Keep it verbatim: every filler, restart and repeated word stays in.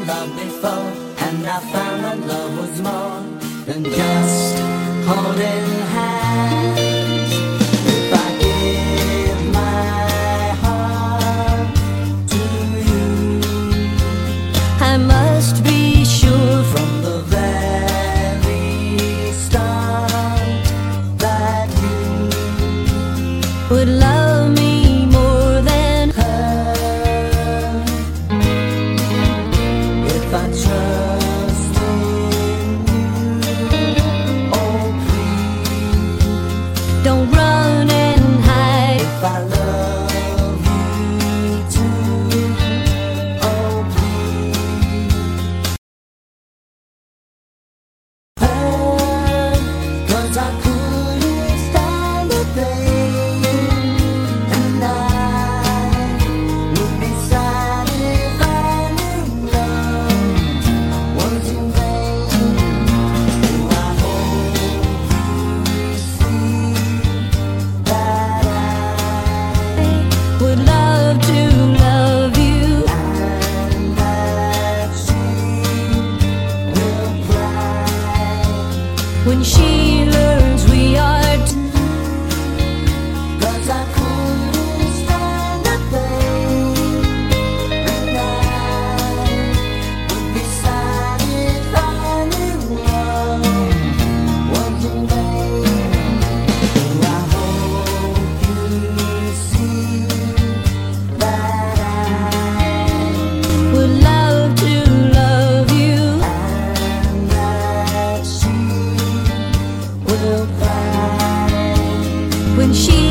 love before, and I found that love was more than just holding hands. If I give my heart to you, I must be sure from the very start that you would love me more than her. If I trust in you, oh please don't run and hide. If I love you too, oh please. Her, 'cause I couldn't stand the pain, and I would be sad if I knew love was in vain. Oh, I hope you see that I would love to love you, and that she will cry when she learns we are two. 'Cause I couldn't stand the pain, and I would be sad if I knew love was in vain. Oh, I hope you see that I would love to love you, and that she will cry when she